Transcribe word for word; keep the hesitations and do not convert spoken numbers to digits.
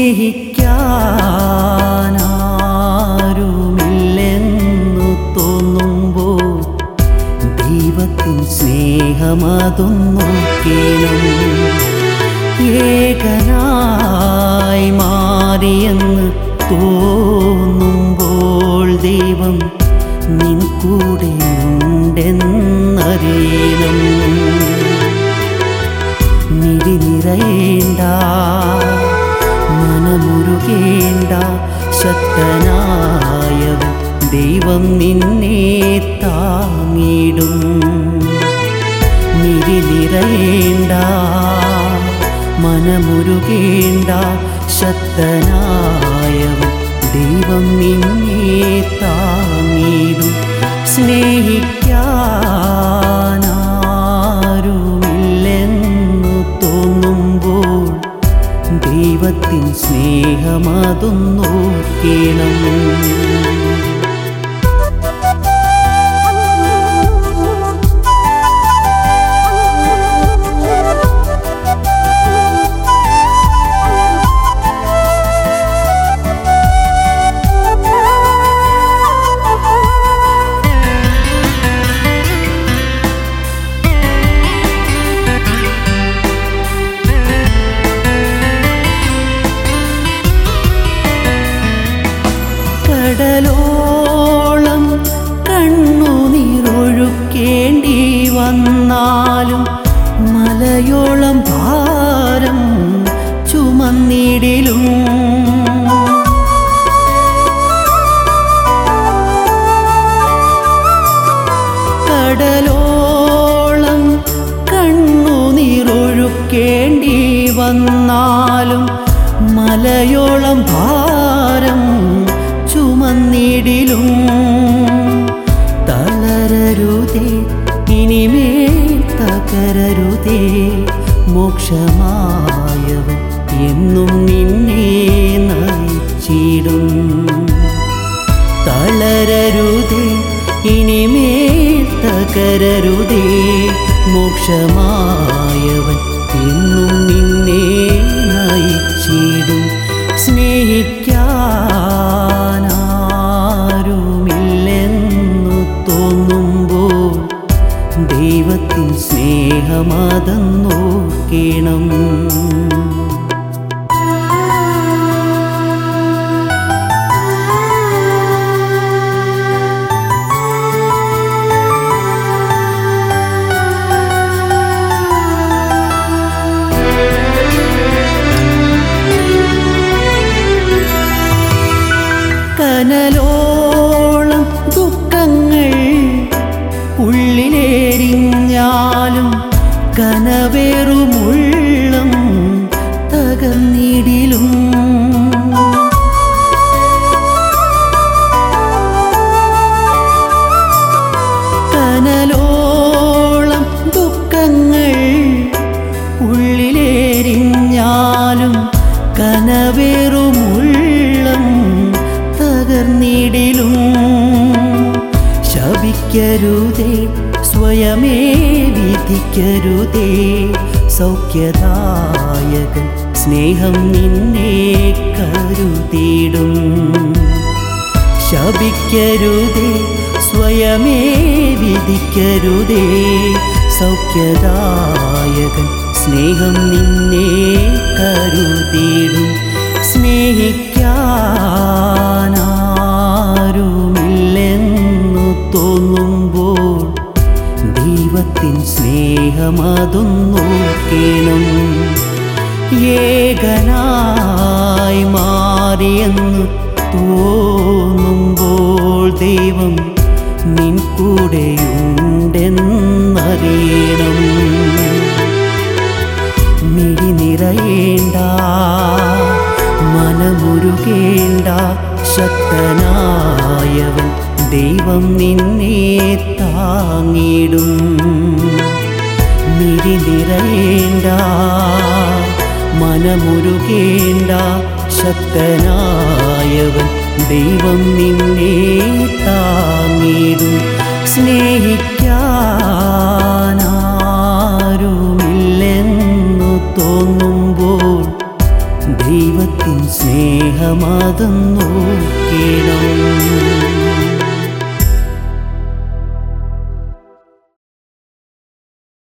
സ്നേഹിക്കാനാരുമില്ലെന്നു തോന്നുമ്പോൾ ദൈവത്തിൻ സ്നേഹമതൊന്നു കേണം. ഏകനായി മാറിയെന്ന് തോന്നുമ്പോൾ ദൈവം നിൻ കൂടെയുണ്ടെന്നറിയണം. നിധി നിറയേണ്ട, മനമുരുകേണ്ട, ശക്തനായവൻ ദൈവം നിന്നെ താങ്ങിടും. നിധി നിറയേണ്ട, മനമുരുകേണ്ട, ശക്തനായവൻ ദൈവം നിന്നെ താങ്ങിടും. സ്നേഹിക്കാനാരുമില്ലെന്നു തോന്നുമ്പോൾ ദൈവത്തിൻ സ്നേഹമതൊന്നു കേണം. കടലോളം കണ്ണുനീരൊഴുക്കേണ്ടി വന്നാലും മലയോളം ഭാരം ചുമന്നിടിലും. കടലോളം കണ്ണുനീരൊഴുക്കേണ്ടി വന്നാലും മലയോളം ഭാരം ചുമന്നിടിലും. തളരരുതേ, ഇനിമേൽ തകരരുതേ, മോക്ഷമായവൻ എന്നും നിന്നെ നയിച്ചിടും. തളരരുതേ, ഇനിമേൽ തകരരുതേ, മോക്ഷമായവൻ എന്നും നിന്നെ നയിച്ചിടും. സ്നേഹിക്കാനാരുമില്ലെന്നു തോന്നുമ്പോൾ ദൈവത്തിൻ സ്നേഹമതൊന്നു കേണം. കനലോളം ദുഃഖങ്ങൾ ഉള്ളിലെരിഞ്ഞാലും കനവേറുമുള്ളം തകർന്നിടിലും. കനലോളം ദുഃഖങ്ങൾ ഉള്ളിലെരിഞ്ഞാലും കനവേറുമുള്ളം തകർന്നിടിലും. ശപിക്കരുതേ, സ്വയമേ വിധിക്കരുതേ, സൗഖ്യദായകൻ സ്നേഹം നിന്നെ കരുതിടും. ശപിക്കരുതേ, സ്വയമേ വിധിക്കരുതേ, സൗഖ്യദായകൻ സ്നേഹം നിന്നെ കരുതിടും. സ്നേഹിക്കാനാരുമില്ലെന്നു തോന്നുമ്പോൾ ദൈവത്തിൻ സ്നേഹമതൊന്നു കേണം. ഏകനായി മാറിയെന്നു തോന്നുമ്പോൾ ദൈവം നിൻ കൂടെയുണ്ടെന്നറിയണം. മിഴി നിറയേണ്ട, മനമുരുകേണ്ട, ശക്തനായവൻ ദൈവം നിന്നെ താങ്ങിടും. മിഴി നിറയേണ്ട, മനമുരുകേണ്ട, ശക്തനായവൻ ദൈവം നിന്നെ താങ്ങിടും. സ്നേഹിക്കാനാരുമില്ലെന്നു തോന്നുമ്പോൾ ദൈവത്തിൻ ദൈവമാതം നോക്കണം.